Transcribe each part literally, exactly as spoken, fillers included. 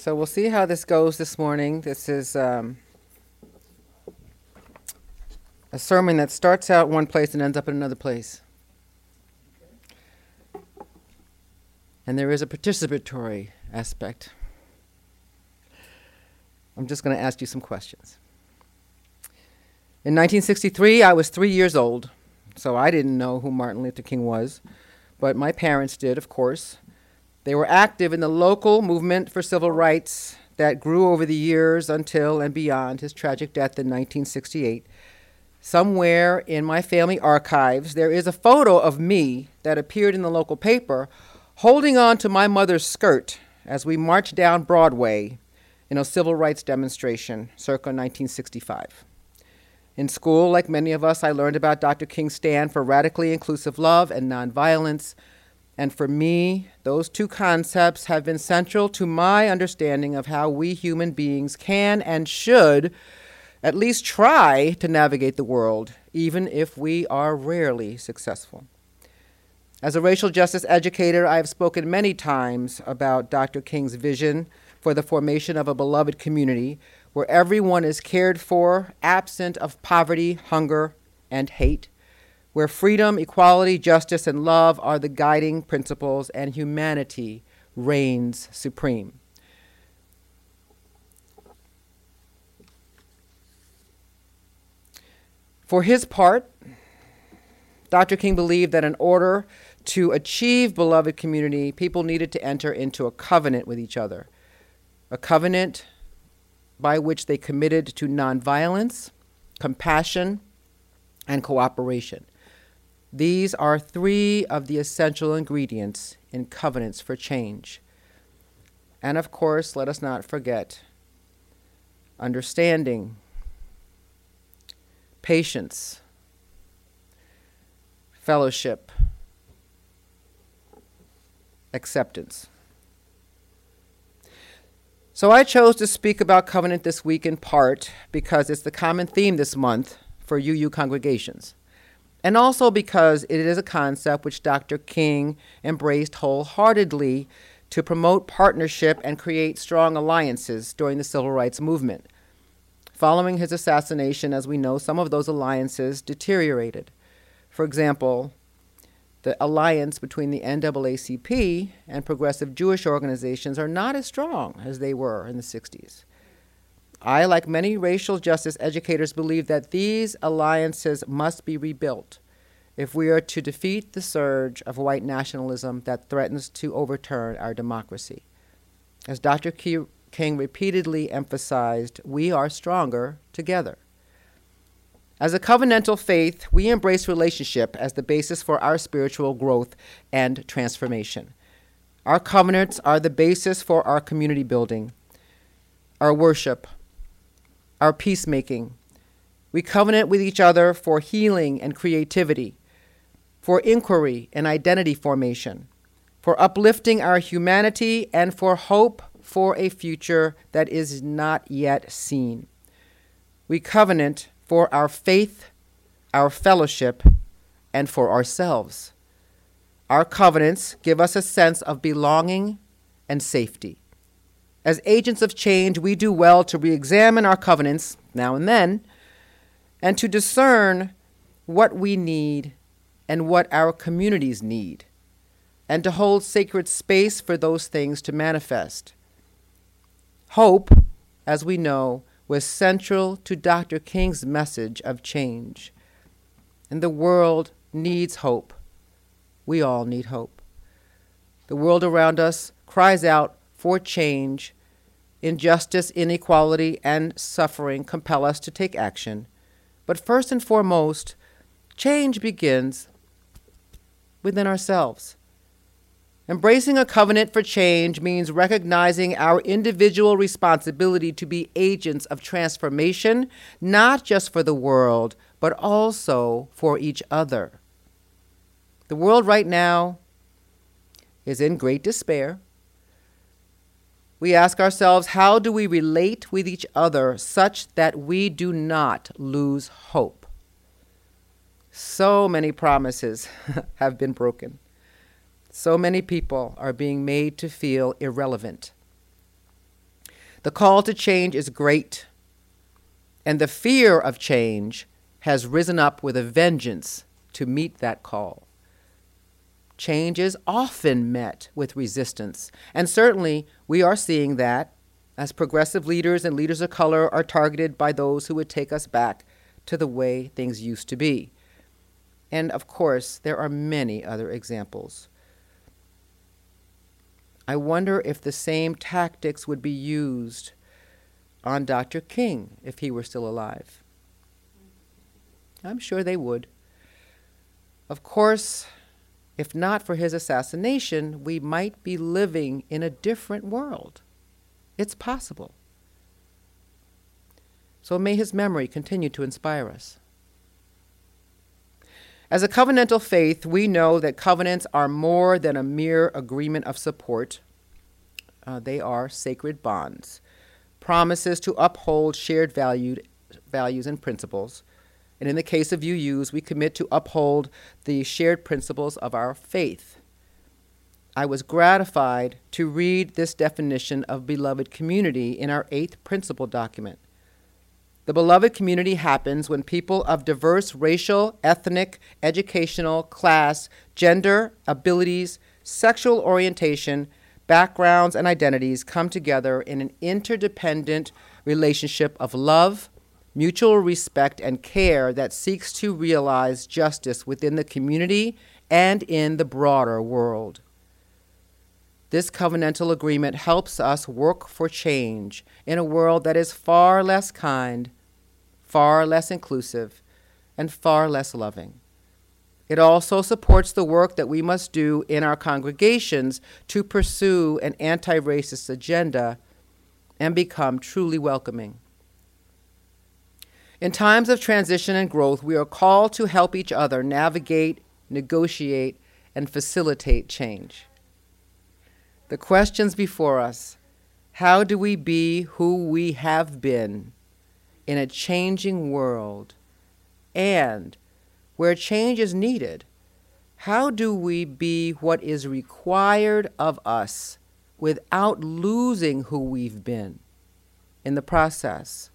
So we'll see how this goes this morning. This is um, a sermon that starts out one place and ends up in another place. And there is a participatory aspect. I'm just going to ask you some questions. In nineteen sixty-three, I was three years old, so I didn't know who Martin Luther King was, but my parents did, of course. They were active in the local movement for civil rights that grew over the years until and beyond his tragic death in nineteen sixty-eight. Somewhere in my family archives, there is a photo of me that appeared in the local paper holding on to my mother's skirt as we marched down Broadway in a civil rights demonstration circa nineteen sixty-five. In school, like many of us, I learned about Doctor King's stand for radically inclusive love and nonviolence. And for me, those two concepts have been central to my understanding of how we human beings can and should at least try to navigate the world, even if we are rarely successful. As a racial justice educator, I have spoken many times about Doctor King's vision for the formation of a beloved community where everyone is cared for, absent of poverty, hunger, and hate, where freedom, equality, justice, and love are the guiding principles and humanity reigns supreme. For his part, Doctor King believed that in order to achieve beloved community, people needed to enter into a covenant with each other, a covenant by which they committed to nonviolence, compassion, and cooperation. These are three of the essential ingredients in covenants for change. And of course, let us not forget understanding, patience, fellowship, acceptance. So I chose to speak about covenant this week in part because it's the common theme this month for U U congregations, and also because it is a concept which Doctor King embraced wholeheartedly to promote partnership and create strong alliances during the civil rights movement. Following his assassination, as we know, some of those alliances deteriorated. For example, the alliance between the N double A C P and progressive Jewish organizations are not as strong as they were in the sixties. I, like many racial justice educators, believe that these alliances must be rebuilt if we are to defeat the surge of white nationalism that threatens to overturn our democracy. As Doctor King repeatedly emphasized, we are stronger together. As a covenantal faith, we embrace relationship as the basis for our spiritual growth and transformation. Our covenants are the basis for our community building, our worship, our peacemaking. We covenant with each other for healing and creativity, for inquiry and identity formation, for uplifting our humanity, and for hope for a future that is not yet seen. We covenant for our faith, our fellowship, and for ourselves. Our covenants give us a sense of belonging and safety. As agents of change, we do well to re-examine our covenants now and then, and to discern what we need and what our communities need, and to hold sacred space for those things to manifest. Hope, as we know, was central to Doctor King's message of change. And the world needs hope. We all need hope. The world around us cries out for change. Injustice, inequality, and suffering compel us to take action. But first and foremost, change begins within ourselves. Embracing a covenant for change means recognizing our individual responsibility to be agents of transformation, not just for the world, but also for each other. The world right now is in great despair. We ask ourselves, how do we relate with each other such that we do not lose hope? So many promises have been broken. So many people are being made to feel irrelevant. The call to change is great, and the fear of change has risen up with a vengeance to meet that call. Change is often met with resistance, and certainly we are seeing that as progressive leaders and leaders of color are targeted by those who would take us back to the way things used to be. And of course, there are many other examples. I wonder if the same tactics would be used on Doctor King if he were still alive. I'm sure they would. Of course, if not for his assassination, we might be living in a different world. It's possible. So may his memory continue to inspire us. As a covenantal faith, we know that covenants are more than a mere agreement of support. Uh, they are sacred bonds, promises to uphold shared valued, values and principles. And in the case of U Us, we commit to uphold the shared principles of our faith. I was gratified to read this definition of beloved community in our eighth principle document. The beloved community happens when people of diverse racial, ethnic, educational, class, gender, abilities, sexual orientation, backgrounds, and identities come together in an interdependent relationship of love, mutual respect, and care that seeks to realize justice within the community and in the broader world. This covenantal agreement helps us work for change in a world that is far less kind, far less inclusive, and far less loving. It also supports the work that we must do in our congregations to pursue an anti-racist agenda and become truly welcoming. In times of transition and growth, we are called to help each other navigate, negotiate, and facilitate change. The questions before us: how do we be who we have been in a changing world? And where change is needed, how do we be what is required of us without losing who we've been in the process?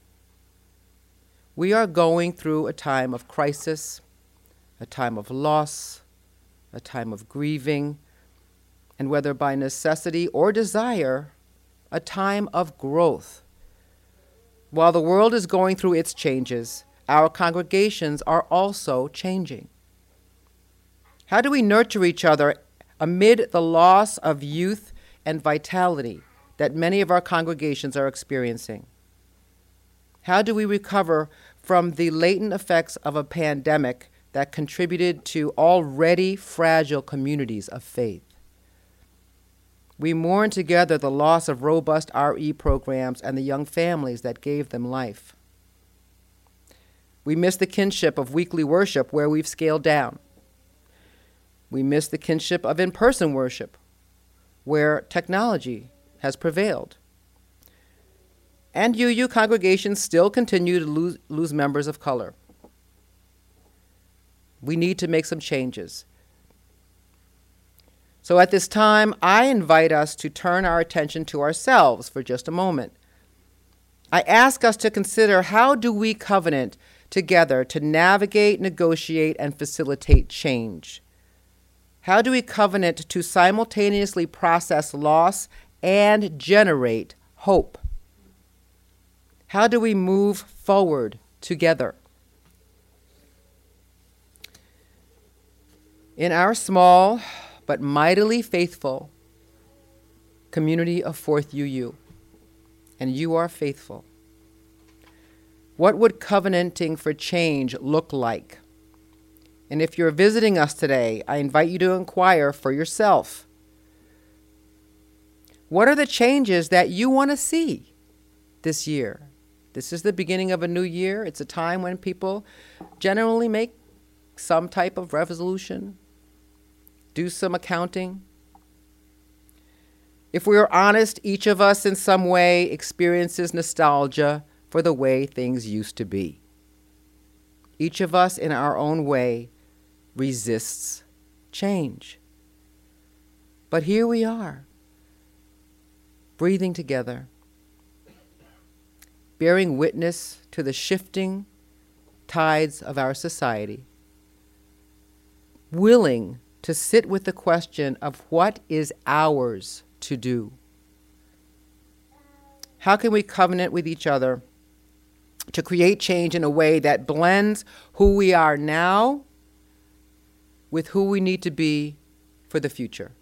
We are going through a time of crisis, a time of loss, a time of grieving, and whether by necessity or desire, a time of growth. While the world is going through its changes, our congregations are also changing. How do we nurture each other amid the loss of youth and vitality that many of our congregations are experiencing? How do we recover from the latent effects of a pandemic that contributed to already fragile communities of faith? We mourn together the loss of robust R E programs and the young families that gave them life. We miss the kinship of weekly worship where we've scaled down. We miss the kinship of in-person worship where technology has prevailed. And U U congregations still continue to lose, lose members of color. We need to make some changes. So at this time, I invite us to turn our attention to ourselves for just a moment. I ask us to consider, how do we covenant together to navigate, negotiate, and facilitate change? How do we covenant to simultaneously process loss and generate hope? How do we move forward together? In our small but mightily faithful community of Fourth U U, and you are faithful, what would covenanting for change look like? And if you're visiting us today, I invite you to inquire for yourself. What are the changes that you want to see this year? This is the beginning of a new year. It's a time when people generally make some type of resolution, do some accounting. If we are honest, each of us in some way experiences nostalgia for the way things used to be. Each of us in our own way resists change. But here we are, breathing together, bearing witness to the shifting tides of our society, willing to sit with the question of what is ours to do. How can we covenant with each other to create change in a way that blends who we are now with who we need to be for the future?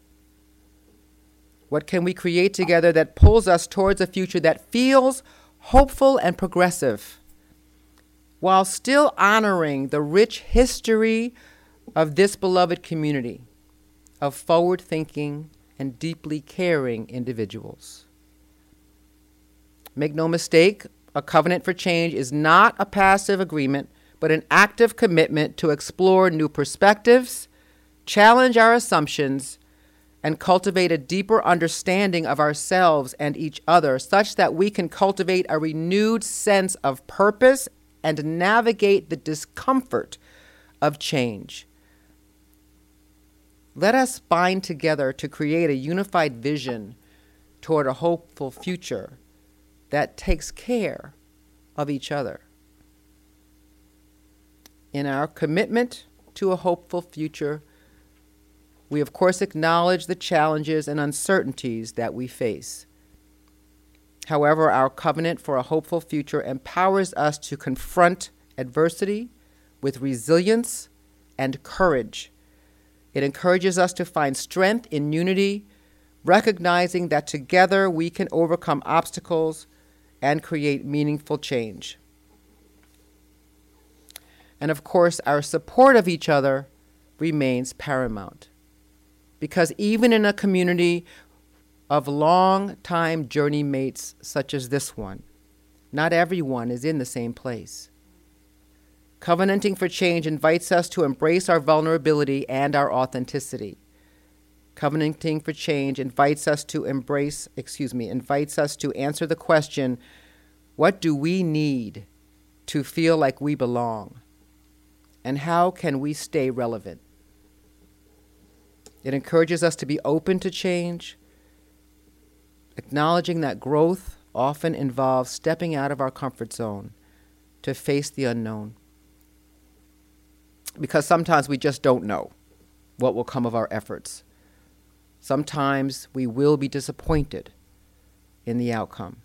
What can we create together that pulls us towards a future that feels hopeful and progressive, while still honoring the rich history of this beloved community of forward-thinking and deeply caring individuals? Make no mistake, a covenant for change is not a passive agreement, but an active commitment to explore new perspectives, challenge our assumptions, and cultivate a deeper understanding of ourselves and each other, such that we can cultivate a renewed sense of purpose and navigate the discomfort of change. Let us bind together to create a unified vision toward a hopeful future that takes care of each other. In our commitment to a hopeful future, we of course acknowledge the challenges and uncertainties that we face. However, our covenant for a hopeful future empowers us to confront adversity with resilience and courage. It encourages us to find strength in unity, recognizing that together we can overcome obstacles and create meaningful change. And of course, our support of each other remains paramount, because even in a community of long-time journey mates such as this one, not everyone is in the same place. Covenanting for change invites us to embrace our vulnerability and our authenticity. Covenanting for change invites us to embrace, excuse me, invites us to answer the question, what do we need to feel like we belong? And how can we stay relevant? It encourages us to be open to change, acknowledging that growth often involves stepping out of our comfort zone to face the unknown. Because sometimes we just don't know what will come of our efforts. Sometimes we will be disappointed in the outcome.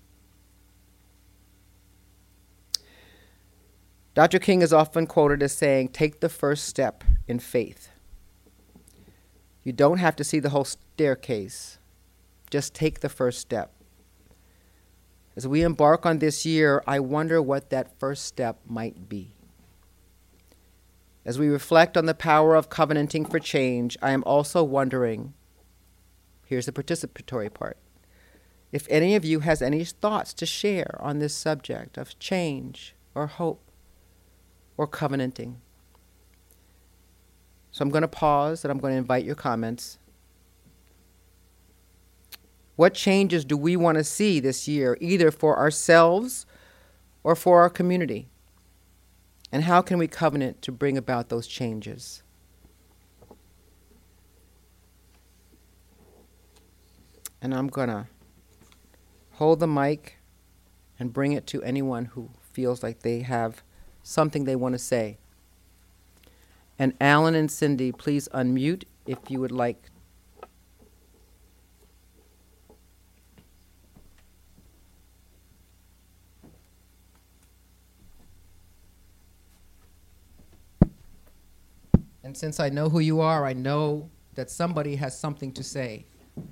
Doctor King is often quoted as saying, take the first step in faith. You don't have to see the whole staircase. Just take the first step. As we embark on this year, I wonder what that first step might be. As we reflect on the power of covenanting for change, I am also wondering, here's the participatory part, if any of you has any thoughts to share on this subject of change or hope or covenanting. So I'm going to pause and I'm going to invite your comments. What changes do we want to see this year, either for ourselves or for our community? And how can we covenant to bring about those changes? And I'm going to hold the mic and bring it to anyone who feels like they have something they want to say. And Alan and Cindy, please unmute if you would like. And since I know who you are, I know that somebody has something to say.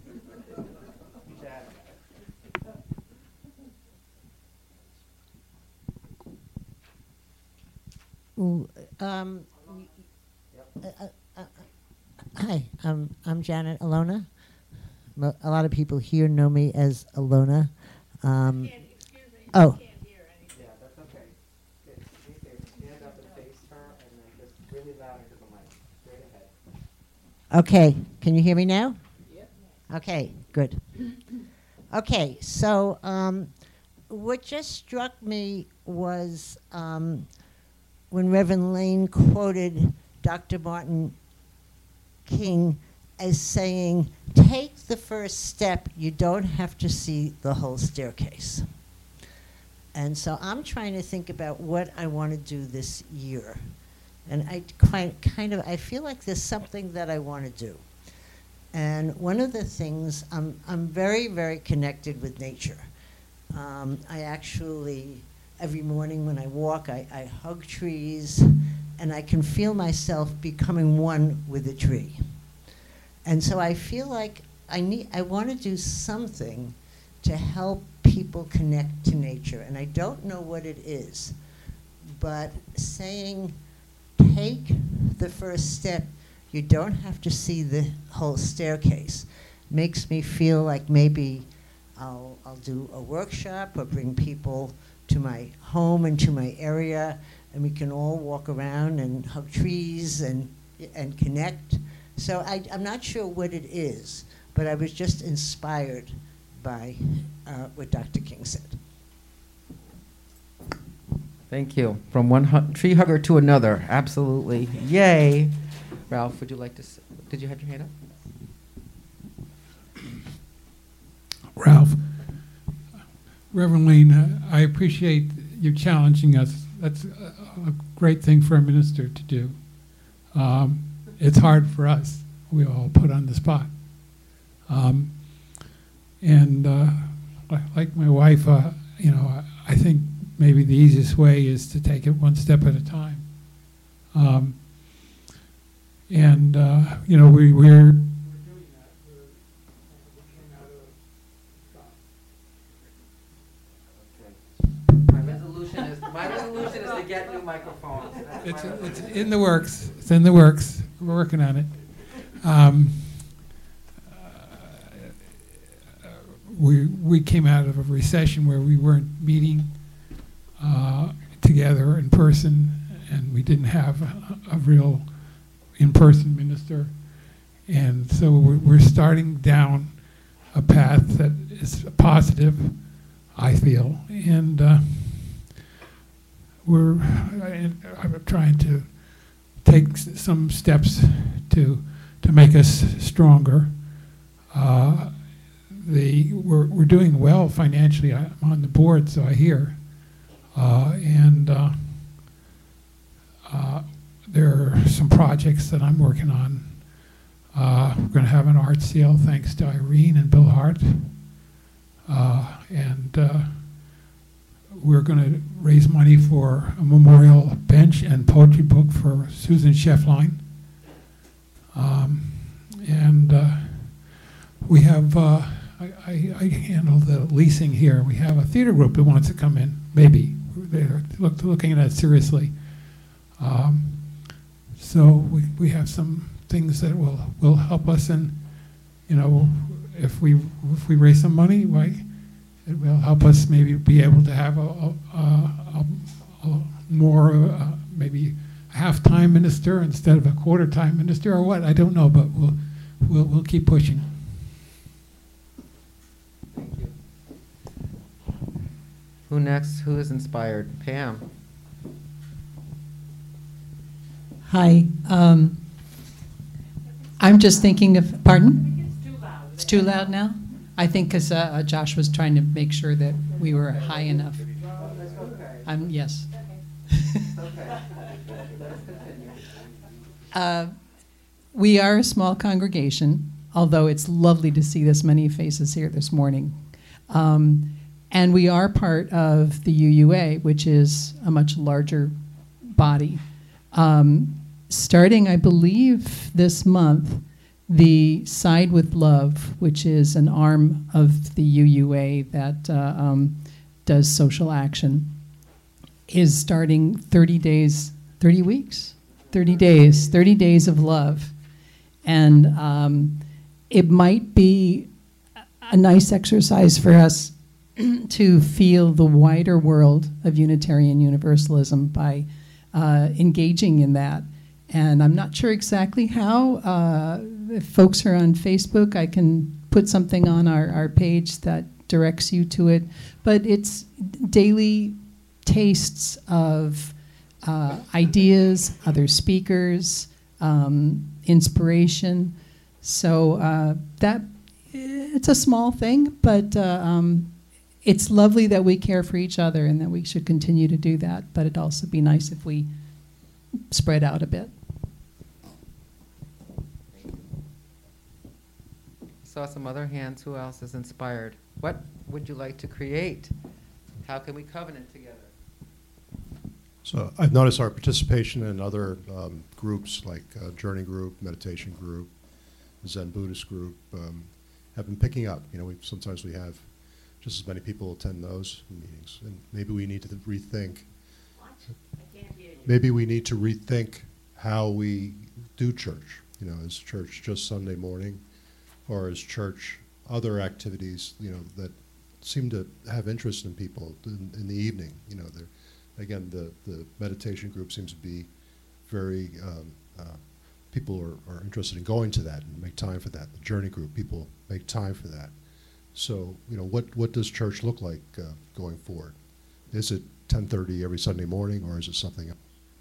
Ooh, um, uh, uh, uh, hi, um, I'm Janet Alona. Mo- A lot of people here know me as Alona. Um, Can't, excuse me, oh. I can't hear anything. Yeah, that's okay. Stand up and face her and then just really loud into the mic. Straight ahead. Okay, can you hear me now? Yep. Okay, good. Okay, so um, what just struck me was um, when Reverend Lane quoted Doctor Martin King as saying, take the first step, you don't have to see the whole staircase. And so I'm trying to think about what I want to do this year. And I quite, kind of, I feel like there's something that I want to do. And one of the things, I'm, I'm very, very connected with nature. Um, I actually, every morning when I walk, I, I hug trees, and I can feel myself becoming one with a tree. And so I feel like I need, I want to do something to help people connect to nature. And I don't know what it is, but saying, take the first step, you don't have to see the whole staircase, makes me feel like maybe I'll, I'll do a workshop or bring people to my home and to my area, and we can all walk around and hug trees and, and connect. So I, I'm not sure what it is, but I was just inspired by uh, what Doctor King said. Thank you. From one hu- tree hugger to another, absolutely. Yay. Ralph, would you like to, s- did you have your hand up? Ralph, Reverend Lane, uh, I appreciate you challenging us. That's a, a great thing for a minister to do. Um, it's hard for us. We all put on the spot. Um, and uh, li- like my wife, uh, you know, I, I think maybe the easiest way is to take it one step at a time. Um, and, uh, you know, we, we're My resolution is, my resolution is to get new microphones. That's It's, my it's in the works. It's in the works. We're working on it. Um, uh, we we came out of a recession where we weren't meeting uh, together in person, and we didn't have a, a real in-person minister. And so we're, we're starting down a path that is positive, I feel, and uh, we're I, I'm trying to take s- some steps to to make us stronger. Uh, the we're we're doing well financially. I'm on the board, so I hear, uh, and uh, uh, there are some projects that I'm working on. Uh, we're going to have an art sale thanks to Irene and Bill Hart. Uh, and uh, we're going to raise money for a memorial bench and poetry book for Susan Schefflein. Um, and uh, we have, uh, I, I, I handle the leasing here. We have a theater group that wants to come in, maybe. They're look, looking at it seriously. Um, so we, we have some things that will, will help us, and you know, if we if we raise some money, why it will help us maybe be able to have a, a, a, a more uh, maybe a half-time minister instead of a quarter-time minister, or what, I don't know, but we'll we'll we'll keep pushing. Thank you. Who next? Who is inspired? Pam. Hi. Um, I'm just thinking of, pardon? It's too loud. It's too loud now? I think because uh, Josh was trying to make sure that we were high enough. Um, yes. uh, we are a small congregation, although it's lovely to see this many faces here this morning. Um, and we are part of the U U A, which is a much larger body. Um, starting, I believe, this month, the Side with Love, which is an arm of the U U A that uh, um, does social action, is starting thirty days, thirty weeks, thirty days, thirty days of love. And um, it might be a nice exercise for us to feel the wider world of Unitarian Universalism by uh, engaging in that. And I'm not sure exactly how. Uh, if folks are on Facebook, I can put something on our, our page that directs you to it. But it's daily tastes of uh, ideas, other speakers, um, inspiration. So uh, that it's a small thing, but uh, um, it's lovely that we care for each other and that we should continue to do that, but it'd also be nice if we spread out a bit. Saw some other hands. Who else is inspired? What would you like to create? How can we covenant together? So I've noticed our participation in other um, groups like uh, Journey Group, Meditation Group, Zen Buddhist Group um, have been picking up. You know, we sometimes we have just as many people attend those meetings, and maybe we need to rethink. What? I can't hear you. Maybe we need to rethink how we do church. You know, is church just Sunday morning, or is church other activities? You know, that seem to have interest in people in, in the evening. You know, they're again, the, the meditation group seems to be very, um, uh, people are, are interested in going to that and make time for that. The Journey group, people make time for that. So, you know, what, what does church look like uh, going forward? Is it ten thirty every Sunday morning, or is it something else?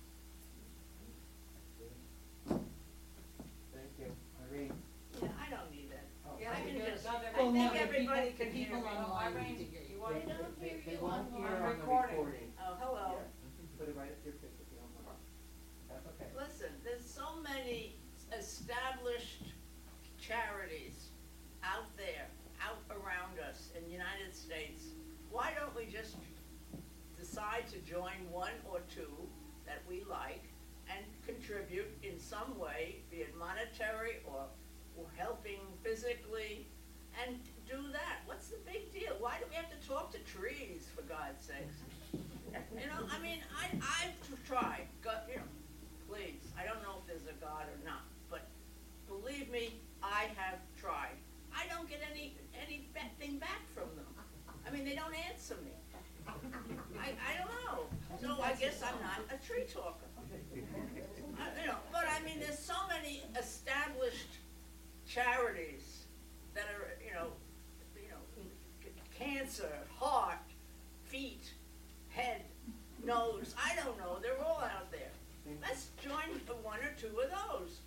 Thank you. Irene? Yeah, I don't need that. Yeah, I can just, Well, I no, think the everybody people- can the hear people me. online Oh, Irene, need to hear you. you want- They- They don't they- hear they you won't on hear on on the recording. recording. Oh, hello. Put it right up your face if you don't mind. That's okay. Listen, there's so many established charities out there, out around us in the United States. Why don't we just decide to join one or two that we like and contribute in some way, be it monetary or, or helping physically, and do that? What's the big deal? Why do we have to talk to trees, for God's sakes? You know, I mean, I, I've tried, God, you know, please, I don't know if there's a God or not, but believe me, I have tried. I don't get any, anything back from them. I mean, they don't answer me. I, I don't know. So I guess I'm not a tree talker. I, you know, but I mean, there's so many established charities that are, you know, you know, c- cancer, heart, feet, head, nose, I don't know, they're all out there. Let's join one or two of those.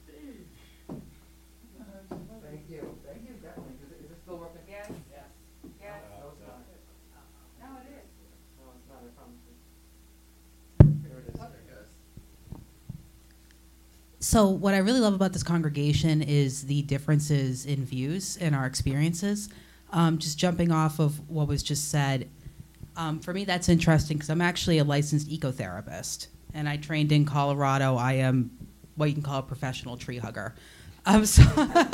Thank you. Thank you, definitely. Is it, is it still working? Yes, yes, yes. No, it's not. No, it is. No, it's not. I promise you. Here it is. So what I really love about this congregation is the differences in views and our experiences. Um, just jumping off of what was just said, um, for me that's interesting because I'm actually a licensed ecotherapist, and I trained in Colorado. I am what you can call a professional tree hugger. Um, so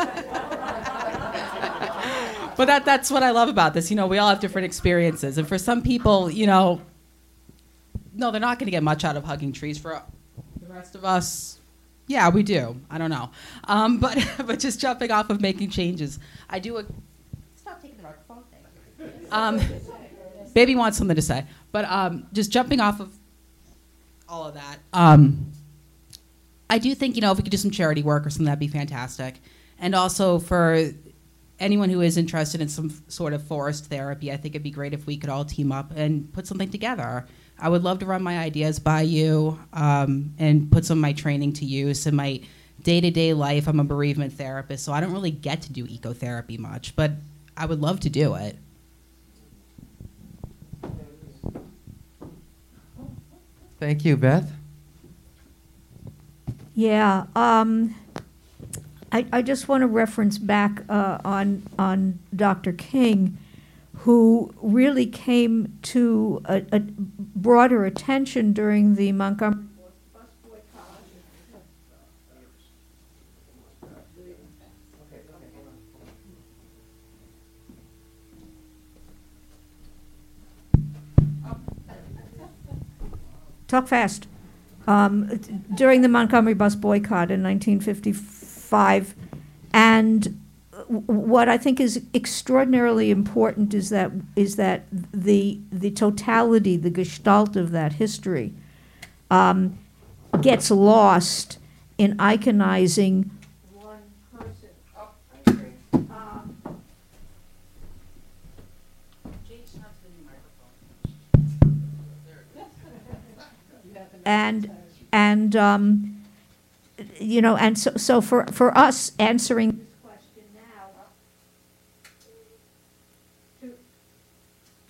but that that's what I love about this. You know, we all have different experiences, and for some people, you know, no, they're not going to get much out of hugging trees. For the rest of us, yeah, we do. I don't know. Um, but but just jumping off of making changes. I do a... Stop taking the microphone. Um, baby wants something to say. But um, just jumping off of all of that, um, I do think, you know, if we could do some charity work or something, that'd be fantastic. And also for anyone who is interested in some sort of forest therapy, I think it'd be great if we could all team up and put something together. I would love to run my ideas by you um, and put some of my training to use in my day-to-day life. I'm a bereavement therapist, so I don't really get to do ecotherapy much, but I would love to do it. Thank you, Beth. Yeah, um, I, I just want to reference back uh, on on Doctor King, who really came to a, a broader attention during the Montgomery bus boycott. Talk fast. Um, during the Montgomery bus boycott in nineteen fifty-five. And w- what I think is extraordinarily important is that is that the the totality, the gestalt of that history, um, gets lost in iconizing one person. Oh, I agree. Um, and and um, you know, and so so for for us answering this question now, to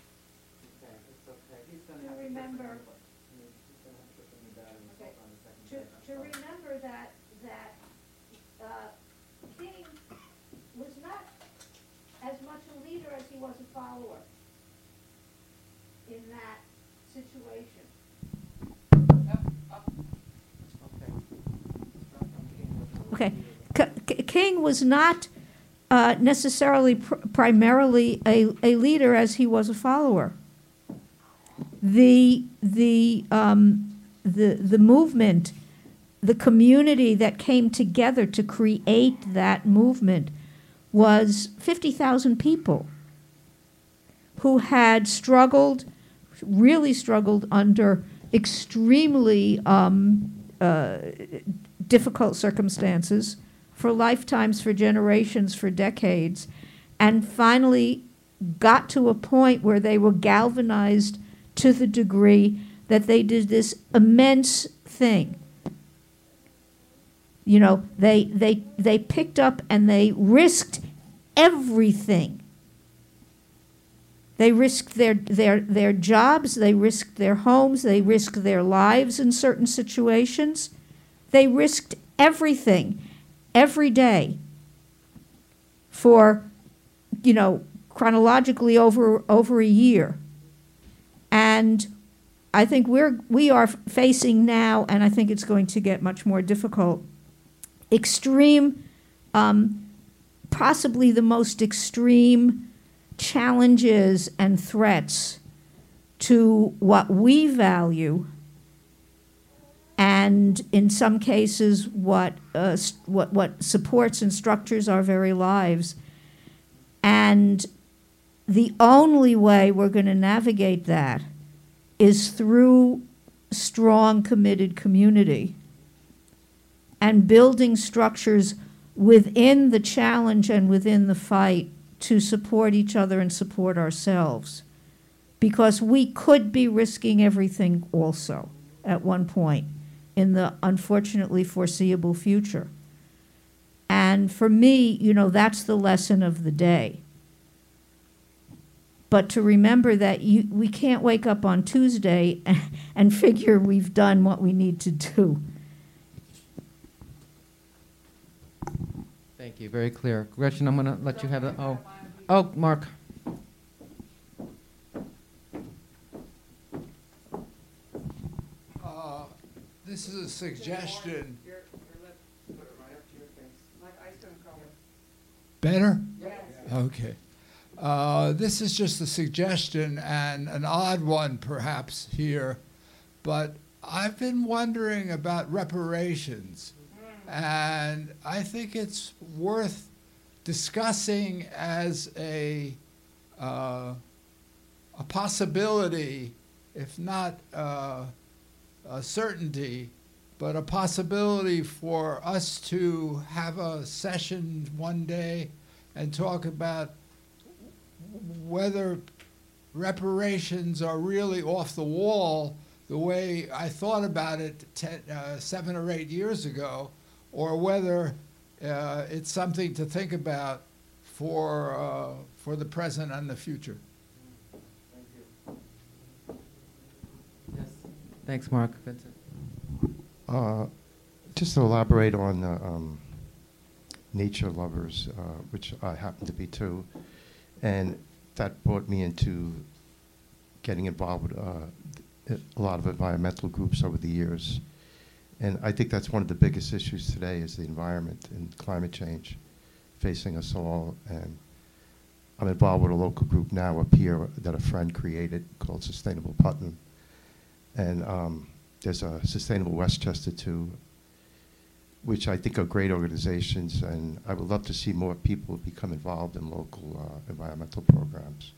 he was a follower in that situation. Okay. K- K- King was not uh, necessarily pr- primarily a, a leader as he was a follower. The, the, um, the, the movement, the community that came together to create that movement was fifty thousand people who had struggled, really struggled under extremely um, uh, difficult circumstances for lifetimes, for generations, for decades, and finally got to a point where they were galvanized to the degree that they did this immense thing. You know, they, they, they picked up and they risked everything. They risked their, their, their jobs, they risked their homes, they risked their lives in certain situations. They risked everything every day for, you know, chronologically over, over a year. And I think we're, we are facing now, and I think it's going to get much more difficult, extreme, um, possibly the most extreme challenges and threats to what we value, and in some cases what, uh, what, what supports and structures our very lives. And the only way we're going to navigate that is through strong, committed community and building structures within the challenge and within the fight to support each other and support ourselves. Because we could be risking everything also at one point in the unfortunately foreseeable future. And for me, you know, that's the lesson of the day. But to remember that you, we can't wake up on Tuesday and, and figure we've done what we need to do. Thank you, very clear. Gretchen, I'm going to let you have the, oh, oh, Mark. Uh, this is a suggestion. Better? Okay. Uh, this is just a suggestion and an odd one perhaps here, but I've been wondering about reparations, and I think it's worth discussing as a, uh, a possibility, if not uh, a certainty, but a possibility for us to have a session one day and talk about whether reparations are really off the wall the way I thought about it ten, uh, seven or eight years ago, or whether uh, it's something to think about for, uh, for the present and the future. Thank you. Yes. Thanks, Mark. Vincent. Uh, just to elaborate on uh, um, nature lovers, uh, which I happen to be too, and that brought me into getting involved with uh, a lot of environmental groups over the years. And I think that's one of the biggest issues today is the environment and climate change facing us all. And I'm involved with a local group now up here that a friend created called Sustainable Putnam. And um, there's a Sustainable Westchester too, which I think are great organizations, and I would love to see more people become involved in local uh, environmental programs.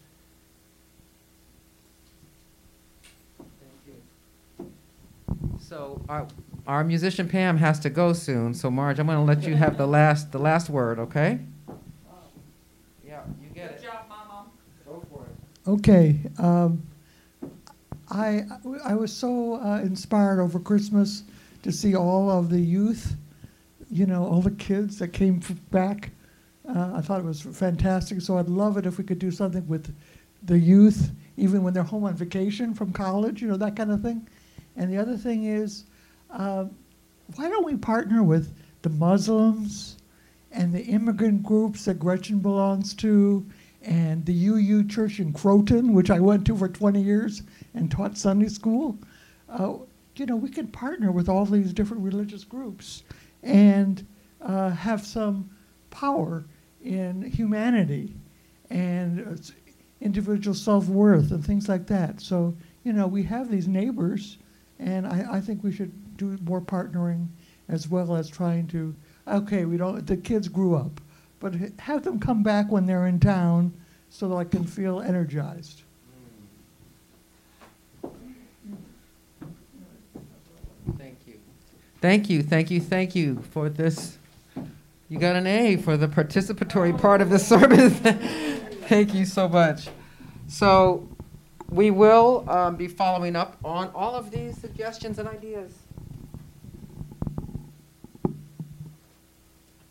So our, our musician Pam has to go soon, so Marge, I'm going to let you have the last, the last word, okay? Yeah, you get it. Good job, Mama. Go for it. Okay. Um, I, I was so uh, inspired over Christmas to see all of the youth, you know, all the kids that came f- back. Uh, I thought it was fantastic, so I'd love it if we could do something with the youth, even when they're home on vacation from college, you know, that kind of thing. And the other thing is, uh, why don't we partner with the Muslims and the immigrant groups that Gretchen belongs to and the U U Church in Croton, which I went to for twenty years and taught Sunday school. Uh, you know, we can partner with all these different religious groups and uh, have some power in humanity and uh, individual self-worth and things like that. So, you know, we have these neighbors, and I, I think we should do more partnering as well as trying to, okay, we don't, the kids grew up, but h- have them come back when they're in town so that I can feel energized. Thank you. Thank you, thank you, thank you for this. You got an A for the participatory part of the service. Thank you so much. So we will um, be following up on all of these suggestions and ideas.